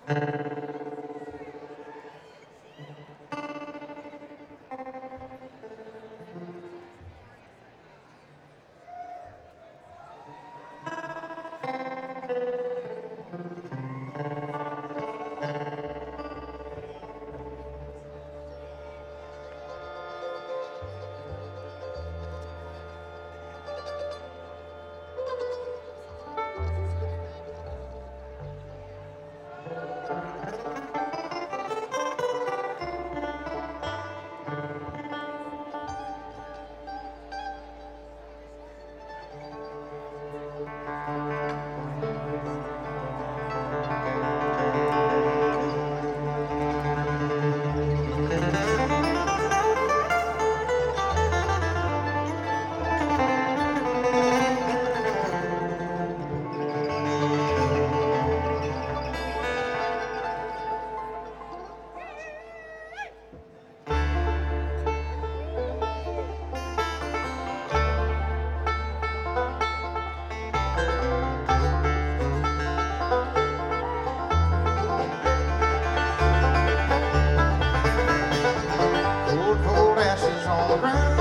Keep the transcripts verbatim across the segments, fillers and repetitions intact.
Cold, cold ashes on the ground.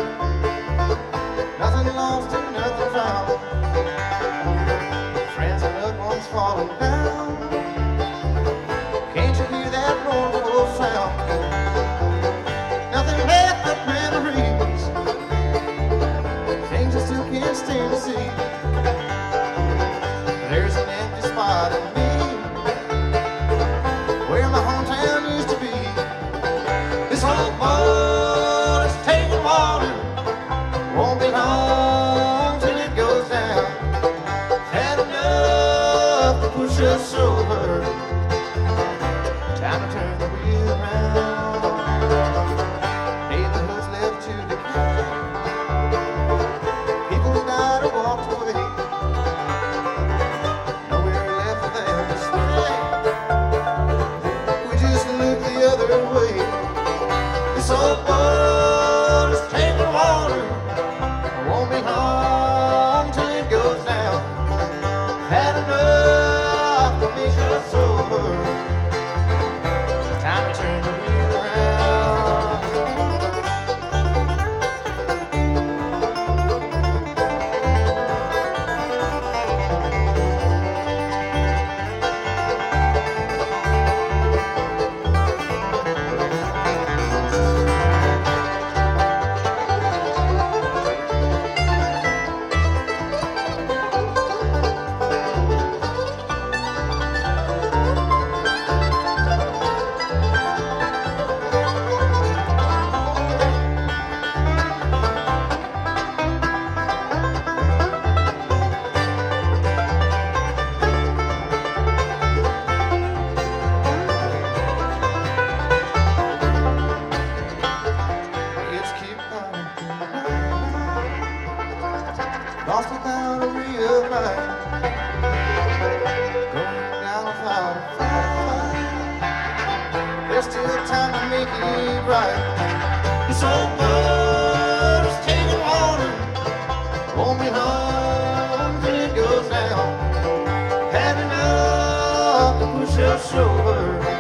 Nothing lost and nothing found. Friends and loved ones falling down. Can't you hear that mournful sound? Nothing left but memories. Things I still can't stand to see. There's an empty spot in me where my hometown used to be. This old boat is taking water, won't be long till it goes down. Had enough to push us over. Time to turn the wheel around. Neighborhoods left to decay. People who died or walked away. Nowhere left for them to stay. We just look the other way. This old boat is taking water, won't be long till it goes down. Had enough to make us over. Time to turn the wheel around. Waves keep coming through my mind. Lost without a real right. Going down without a fight. There's still time to make it right. This old boat is taking water, won't be long till it goes down. Had enough to push us over.